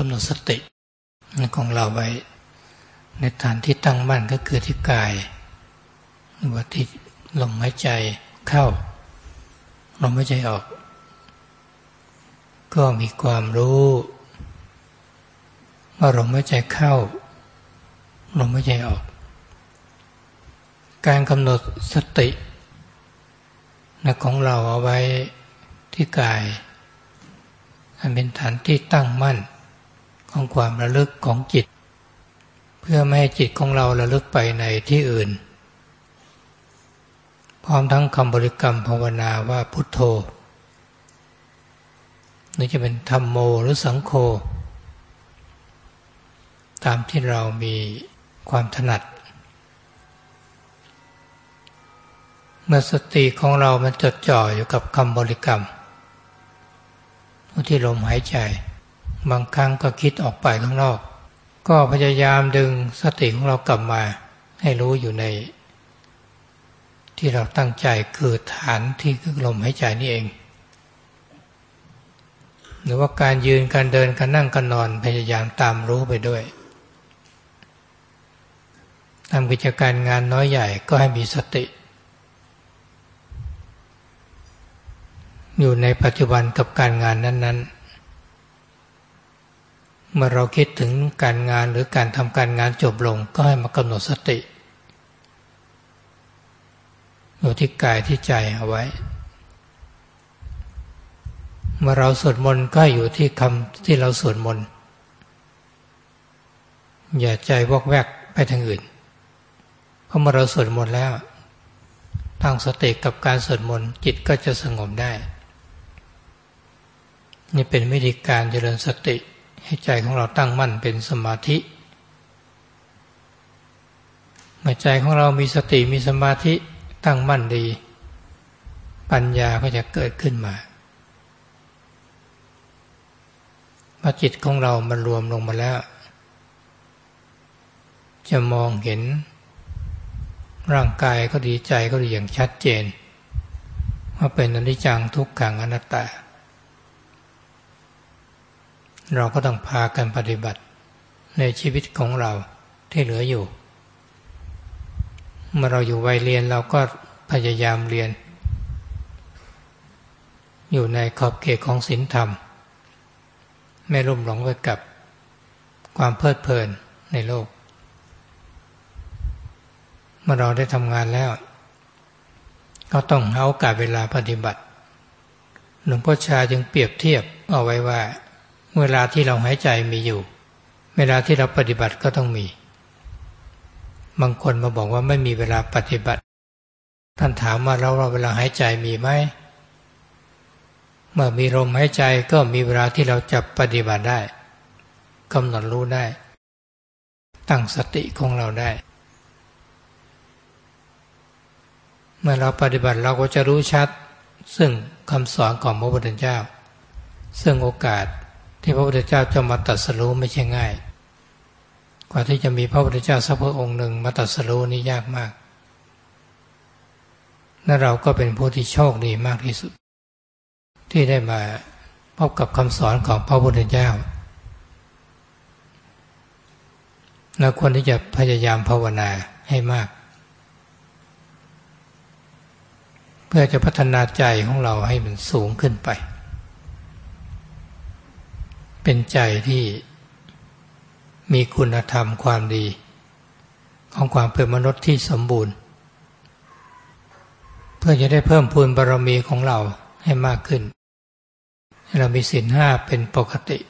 ำหนดสติของเราไว้ในฐานที่ตั้งมั่นก็คือที่กายหรือว่าที่ลมหายใจเข้าลมหายใจออกก็มีความรู้ว่าลมหายใจเข้าลมหายใจออกการกำหนดสติของเราเอาไว้ที่กายอันเป็นฐานที่ตั้งมั่นของความระลึกของจิตเพื่อไม่ให้จิตของเราระลึกไปในที่อื่นพร้อมทั้งคำบริกรรมภาวนาว่าพุทโธหรือจะเป็นธัมโมหรือสังโฆตามที่เรามีความถนัดเมื่อสติของเรามันจดจ่ออยู่กับคำบริกรรมที่ลมหายใจบางครั้งก็คิดออกไปข้างนอกก็พยายามดึงสติของเรากลับมาให้รู้อยู่ในที่เราตั้งใจคือฐานที่คือลมหายใจนี่เองหรือว่าการยืนการเดินการนั่งการนอนพยายามตามรู้ไปด้วยทำกิจการงานน้อยใหญ่ก็ให้มีสติอยู่ในปัจจุบันกับการงานนั้นๆเมื่อเราคิดถึงการงานหรือการทำการงานจบลงก็ให้มากำหนดสติอยู่ที่กายที่ใจเอาไว้เมื่อเราสวดมนต์ก็อยู่ที่คำที่เราสวดมนต์อย่าใจวอกแวกไปทางอื่นเพราะเมื่อเราสวดมนต์แล้วตั้งสติกับการสวดมนต์จิตก็จะสงบได้นี่เป็นวิธีการเจริญสติให้ใจของเราตั้งมั่นเป็นสมาธิเมื่อใจของเรามีสติมีสมาธิตั้งมั่นดีปัญญาก็จะเกิดขึ้นมาพอจิตของเรามันรวมลงมาแล้วจะมองเห็นร่างกายก็ดีใจก็ดีอย่างชัดเจนว่าเป็นอนิจจังทุกขังอนัตตาเราก็ต้องพากันปฏิบัติในชีวิตของเราที่เหลืออยู่เมื่อเราอยู่วัยเรียนเราก็พยายามเรียนอยู่ในขอบเขตของศีลธรรมไม่ลุ่มหลงไปกับความเพลิดเพลินในโลกเมื่อเราได้ทำงานแล้วก็ต้องหาโอกาสเวลาปฏิบัติหลวงพ่อชาจึงเปรียบเทียบเอาไว้ว่าเวลาที่เราหายใจมีอยู่เวลาที่เราปฏิบัติก็ต้องมีบางคนมาบอกว่าไม่มีเวลาปฏิบัติท่านถามว่าเราเวลาหายใจมีไหมเมื่อมีลมหายใจก็มีเวลาที่เราจะปฏิบัติได้กำหนดรู้ได้ตั้งสติของเราได้เมื่อเราปฏิบัติเราก็จะรู้ชัดซึ่งคำสอนของพระพุทธเจ้าซึ่งโอกาสที่พระพุทธเจ้าจะมาตรัสรู้ไม่ใช่ง่ายกว่าที่จะมีพระพุทธเจ้าสักพระองค์หนึ่งมาตรัสรู้นี่ยากมากและเราก็เป็นผู้ที่โชคดีมากที่สุดที่ได้มาพบกับคำสอนของพระพุทธเจ้าเราควรที่จะพยายามภาวนาให้มากเพื่อจะพัฒนาใจของเราให้มันสูงขึ้นไปเป็นใจที่มีคุณธรรมความดีของความเป็นมนุษย์ที่สมบูรณ์เพื่อจะได้เพิ่มพูนบารมีของเราให้มากขึ้นให้เรามีศีลห้าเป็นปกติ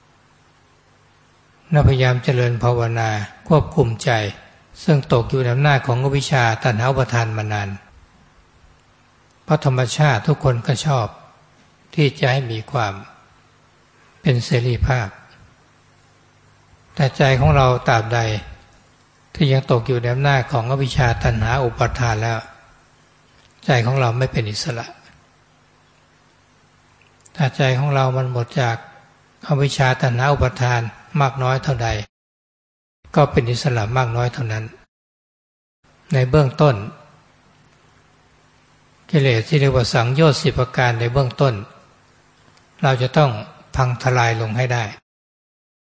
และพยายามเจริญภาวนาควบคุมใจซึ่งตกอยู่ในอำนาจของอวิชชาตัณหาอุปาทานมานานเพราะธรรมชาติทุกคนก็ชอบที่จะให้มีความเป็นเสรีภาพแต่ใจของเราตราบใดที่ยังตกอยู่ในอำนาจของอวิชชาตัณหาอุปาทานแล้วใจของเราไม่เป็นอิสระถ้าใจของเรามันหมดจากอวิชชาตัณหาอุปาทานมากน้อยเท่าใดก็เป็นอิสระมากน้อยเท่านั้นในเบื้องต้นกิเลสที่เรียกว่าสังโยชน์10ประการในเบื้องต้นเราจะต้องพังทลายลงให้ได้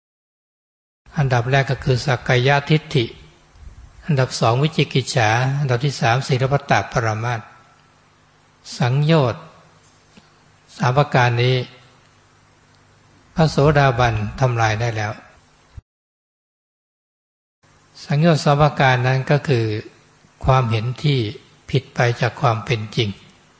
อันดับแรกก็คือสักกายทิฏฐิอันดับสองวิจิกิจฉาอันดับที่สามศีลพัตตปรมาสสสังโยชน์สามประการนี้พระโสดาบันทำลายได้แล้วสังโยชน์สามประการนั้นก็คือความเห็นที่ผิดไปจากความเป็นจริง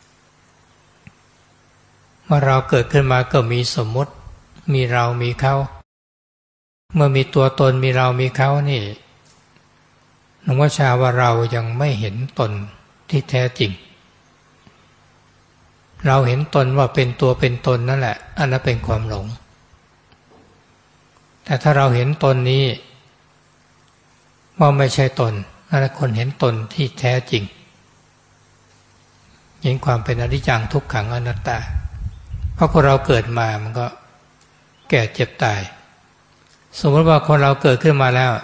เมื่อเราเกิดขึ้นมาก็มีสมมติมีเรามีเขาเมื่อมีตัวตนมีเรามีเขานี่หลวงพ่อชาว่าเรายังไม่เห็นตนที่แท้จริงเราเห็นตนว่าเป็นตัวเป็นตนนั่นแหละอันนั้นเป็นความหลงแต่ถ้าเราเห็นตนนี้ว่าไม่ใช่ตนนั่นแหละคนเห็นตนที่แท้จริงเห็นความเป็นอนิจจังทุกขังอนัตตาเพราะคนเราเกิดมามันก็แก่เจ็บตายสมมติว่าคนเราเกิดขึ้นมาแล้ว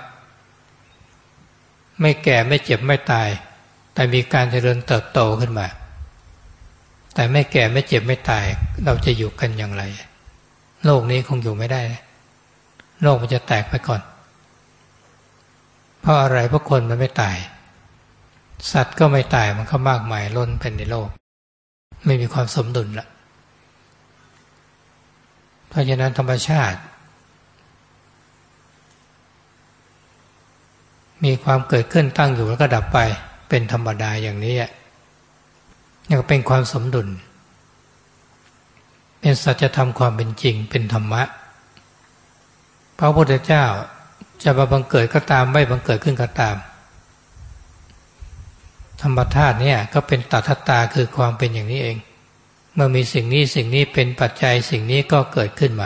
ไม่แก่ไม่เจ็บไม่ตายแต่มีการเจริญเติบโตขึ้นมาแต่ไม่แก่ไม่เจ็บไม่ตายเราจะอยู่กันอย่างไรโลกนี้คงอยู่ไม่ได้โลกมันจะแตกไปก่อนเพราะอะไรเพราะคนมันไม่ตายสัตว์ก็ไม่ตายมันก็มากมายล้นเป็นในโลกไม่มีความสมดุลละเพราะฉะนั้นธรรมชาติมีความเกิดขึ้นตั้งอยู่แล้วก็ดับไปเป็นธรรมดาอย่างนี้นี่ก็เป็นความสมดุลเป็นสัจธรรมความเป็นจริงเป็นธรรมะพระพุทธเจ้าจะมาบังเกิดก็ตามไม่บังเกิดขึ้นก็ตามธรรมธาตุเนี่ยก็เป็นตถาตาคือความเป็นอย่างนี้เองเมื่อมีสิ่งนี้เป็นปัจจัยสิ่งนี้ก็เกิดขึ้นมา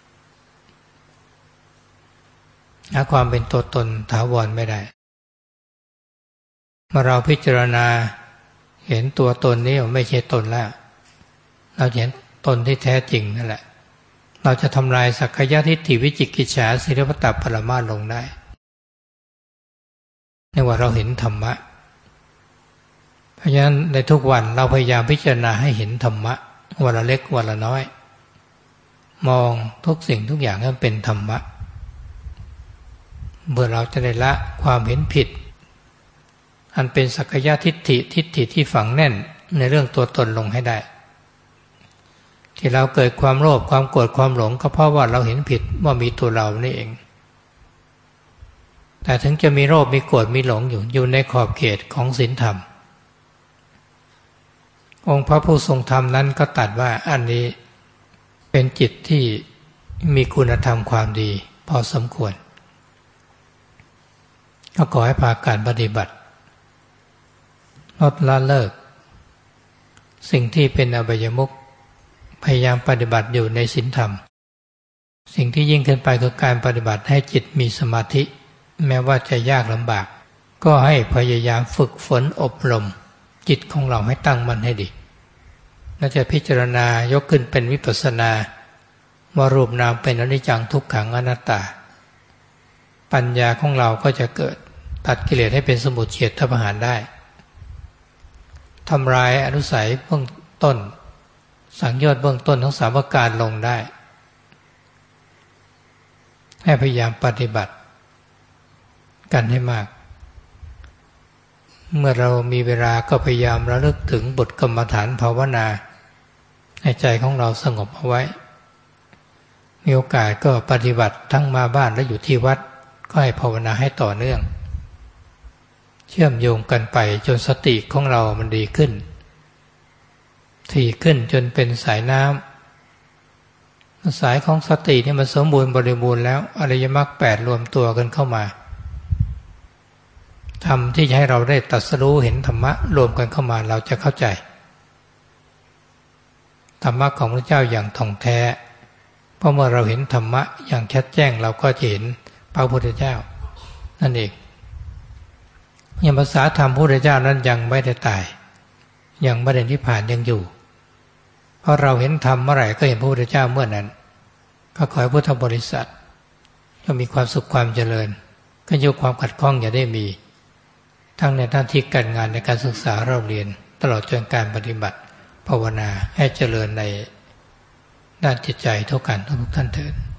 หาความเป็นตัวตนถาวรไม่ได้เมื่อเราพิจารณาเห็นตัวตนนี้ไม่ใช่ตนแล้วเราเห็นตนที่แท้จริงนั่นแหละเราจะทำลายสักกายทิฏฐิวิจิกิจฉาศีลพัตตปรมาสลงได้ในว่าเราเห็นธรรมะเพราะฉะนั้นในทุกวันเราพยายามพิจารณาให้เห็นธรรมะวันละเล็กวันละน้อยมองทุกสิ่งทุกอย่างให้เป็นธรรมะเมื่อเราจะได้ละความเห็นผิดอันเป็นสักกายทิฏฐิที่ฝังแน่นในเรื่องตัวตนลงให้ได้ที่เราเกิดความโลภความโกรธความหลงก็เพราะว่าเราเห็นผิดว่ามีตัวเรานี่เองแต่ถึงจะมีโลภมีโกรธมีหลงอยู่ในขอบเขตของศีลธรรมองค์พระผู้ทรงธรรมนั้นก็ตรัสว่าอันนี้เป็นจิตที่มีคุณธรรมความดีพอสมควรก็ขอให้พาการปฏิบัติลดละเลิกสิ่งที่เป็นอบายมุขพยายามปฏิบัติอยู่ในศีลธรรมสิ่งที่ยิ่งขึ้นไปคือการปฏิบัติให้จิตมีสมาธิแม้ว่าจะยากลำบากก็ให้พยายามฝึกฝนอบรมจิตของเราให้ตั้งมั่นให้ดีและจะพิจารณายกขึ้นเป็นวิปัสสนาว่ารูปนามเป็นอนิจจังทุกขังอนัตตาปัญญาของเราก็จะเกิดตัดกิเลสให้เป็นสมุจเฉทประหารได้ทำลายอนุสัยเบื้องต้นสังโยชน์เบื้องต้นทั้งสามประการลงได้ให้พยายามปฏิบัติกันให้มากเมื่อเรามีเวลาก็พยายามระลึกถึงบทกรรมฐานภาวนาให้ใจของเราสงบเอาไว้มีโอกาสก็ปฏิบัติทั้งมาบ้านและอยู่ที่วัดก็ให้ภาวนาให้ต่อเนื่องเชื่อมโยงกันไปจนสติของเรามันดีขึ้นถี่ขึ้นจนเป็นสายน้ำสายของสตินี่มันสมบูรณ์บริบูรณ์แล้วอริยมรรค8รวมตัวกันเข้ามาทำที่จะให้เราได้ตรัสรู้เห็นธรรมะรวมกันเข้ามาเราจะเข้าใจธรรมะของพระเจ้าอย่างท่องแท้เพราะเมื่อเราเห็นธรรมะอย่างชัดแจ้งเราก็จะเห็นพระพุทธเจ้านั่นเองอย่างภาษาธรรมพระพุทธเจ้านั้นยังไม่ได้ตายยังไม่ได้นิพพานยังอยู่เพราะเราเห็นธรรมเมื่อไหร่ก็เห็นพระพุทธเจ้าเมื่อนั้นก็ขอให้พุทธบริษัทจะมีความสุขความเจริญก็ยกความขัดข้องอย่าได้มีทั้งในหน้าที่การงานในการศึกษาเราเรียนตลอดจนการปฏิบัติภาวนาให้เจริญในด้านจิตใจทุกท่านเถิด